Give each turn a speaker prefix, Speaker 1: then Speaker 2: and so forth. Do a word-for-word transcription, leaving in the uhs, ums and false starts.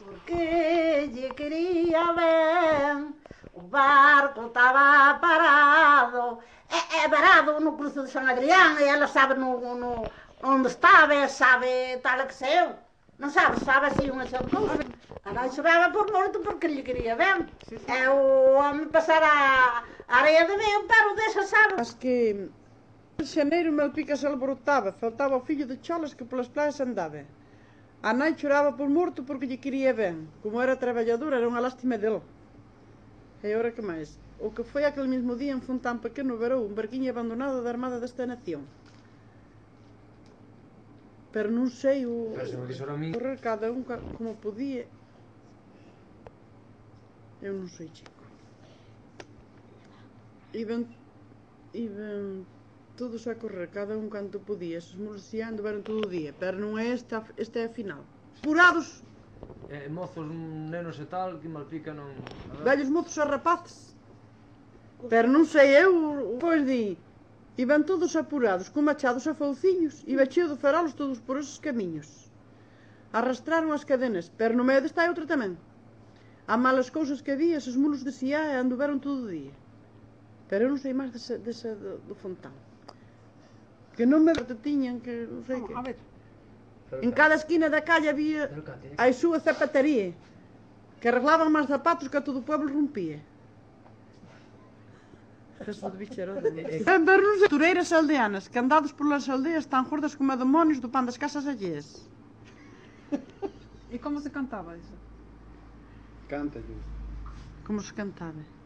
Speaker 1: porque lle quería ben, o barco estaba parado, e, e varado no cruce de San Adrián, e ela sabe no, no, onde estaba, e sabe tal que seu. Non sabe, sabe así unha xa cousa. A nai choraba por morto porque lle quería ben. Sí, sí. E o home pasar a areia de meu, pero desa sabe.
Speaker 2: As que en xaneiro Melpica se alborotaba, faltaba o fillo de cholas que polas playas andaba. A nai choraba por morto porque lle quería ben. Como era traballadora, era unha lástima del. E ora que máis? O que foi aquel mesmo día en Fontán Pequeno varou un barquiño abandonado da Armada desta nación. Pero non sei o...
Speaker 3: Pero se me dixo a mí...
Speaker 2: Correr cada un como podía. Eu non sei, chico. Iban... Iban... todos a correr, cada un canto podía. Esos mulos xa andaban todo o día. Pero non é esta, esta é a final. Purados!
Speaker 3: Eh, mozos, nenos e tal, que Malpica non...
Speaker 2: Vellos mozos e rapaces. Pero non sei eu, pois di... Iban todos apurados, con machados e fauciños, iba cheo de faralos todos por esos camiños. Arrastraron as cadenas, pero no medio desta hai outra tamén. A malas cousas que había, esos mulos de Siá e anduveron todo o día. Pero eu non sei máis desa, desa do, do Fontán. Que non me tiñan, que non sei que.
Speaker 1: A ver.
Speaker 2: En cada esquina da calle había a súa zapatería, que arreglaban máis zapatos que a todo o pueblo rompía. Jesús de Bicheroda. Pero non sei, tureiras aldeanas, que andados polas aldeas tan gordas como demonios do pan das casas alleas.
Speaker 4: E como se cantaba iso?
Speaker 5: Canta, Lluís.
Speaker 2: Como se cantaba?